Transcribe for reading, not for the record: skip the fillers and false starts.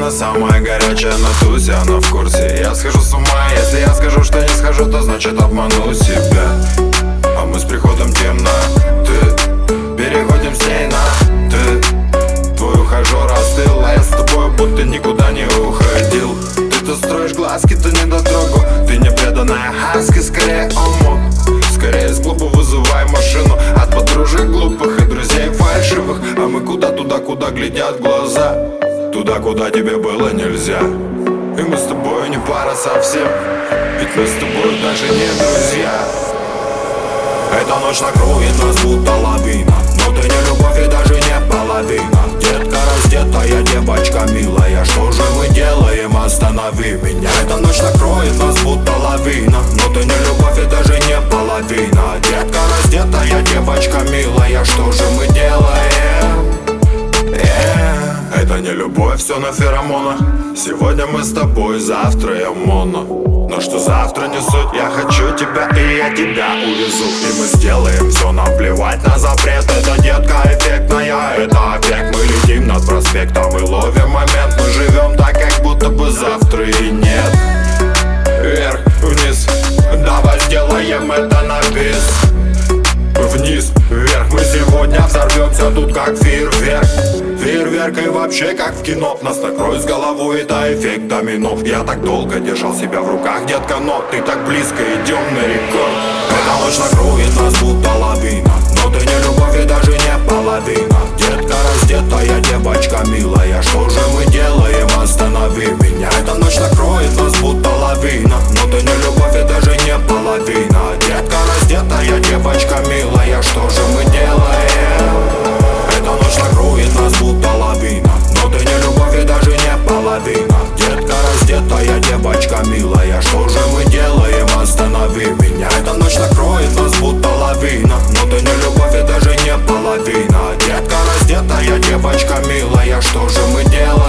она самая горячая на тусе, она в курсе. Я схожу с ума, если я скажу, что не схожу, то значит обману себя. А мы с приходом темноты переходим с ней на ты. Твой ухажер остыл, а я с тобой будто никуда не уходил. Ты то строишь глазки, то недотрогу. Ты не преданная хаски, скорее омут. Скорее с клуба вызывай машину от подружек глупых и друзей фальшивых. А мы куда туда, куда глядят глаза, туда, куда тебе было нельзя. И мы с тобой не пара совсем, ведь мы с тобой даже не друзья. Эта ночь накроет нас будто лавина, но ты не любовь и даже не половина. Детка раздетая, девочка милая, что же мы делаем, останови меня. Эта ночь накроет нас будто лавина, но ты не любовь и даже не половина. Детка раздетая, девочка милая, что же мы делаем? Это не любовь, все на феромонах. Сегодня мы с тобой, завтра я моно. Но что завтра не суть, я хочу тебя и я тебя увезу. И мы сделаем все, нам плевать на запрет. Это детка эффектная, это объект. Мы летим над проспектом и ловим момент. Мы живем так, как будто бы завтра и нет. Вверх, вниз, давай сделаем это на бис. Вниз, вверх, мы сегодня взорвемся тут как фейерверк. Фейерверк и вообще как в кино. Нас накроет с головой, это эффект домино. Я так долго держал себя в руках, детка, но ты так близко, идем на рекорд. Эта ночь накроет нас будто лавина, но ты не любовь и даже не половина. Детка раздетая, девочка милая, что же мы делаем, останови меня. Эта ночь накроет нас будто лавина, но ты не любовь и даже не половина. Детка раздетая, девочка милая, что же мы делаем? Эта ночь накроет нас будто лавина, но ты не любовь и даже не половина. Детка раздетая, девочка милая, что же мы делаем, останови меня. Эта ночь накроет нас будто лавина, но ты не любовь и даже не половина. Детка раздетая, девочка милая, что же мы делаем?